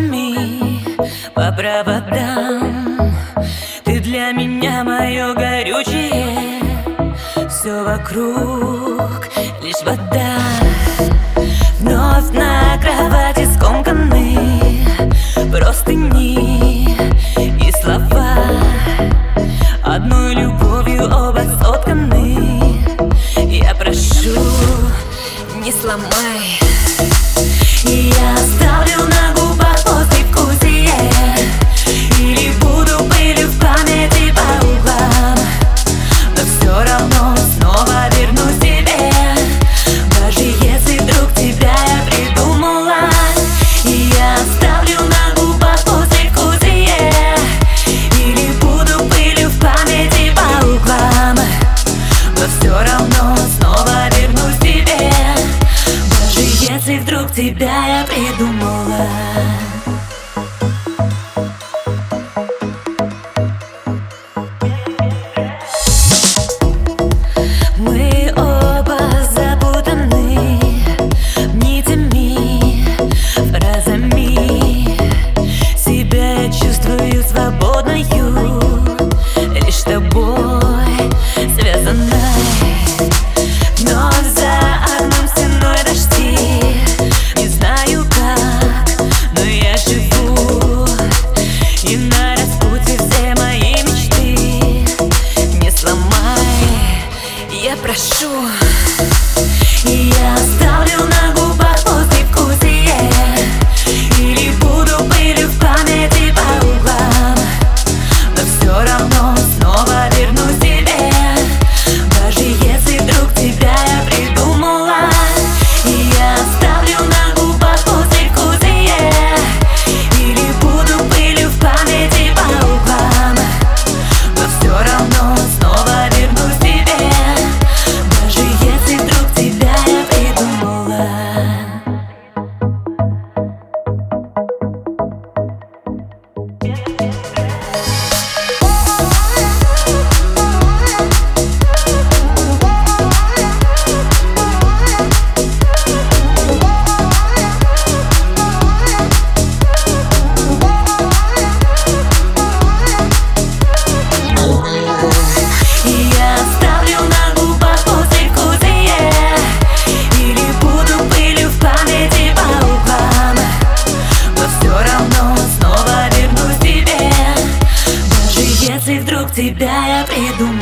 нитями по проводам. Ты для меня мое горючее, все вокруг лишь вода. Вновь на кровати скомканы простыни и слова. Одной любовью оба сотканы. Я прошу, не сломай. И я оставлю на губах послевкусие, или буду пылью в памяти по углам. Но все равно снова вернусь к тебе, даже если вдруг тебя я придумала. И я оставлю на губах послевкусие, или буду пылью в памяти по углам. Но все равно снова вернусь к тебе, даже если вдруг тебя я придумала. Мы оба запутаны нитями, фразами. Себя я чувствую свободною, лишь с тобой связанной. Вновь за окном стеной дожди, не знаю как, но я живу. И на распутье все мои мечты не сломай, я прошу. И я оставлю на губах послевкусие, или буду пылью в памяти по углам. Но все равно снова вернусь к тебе, даже если вдруг тебя я придумала. И я оставлю на губах послевкусие, или буду пылью в памяти по углам. Но все равно снова вернусь к тебе, даже если вдруг тебя я придумала. И я оставлю на губах послевкусие, или буду пылью в памяти по углам. Но все равно снова вернусь к тебе, даже если вдруг тебя я придумала.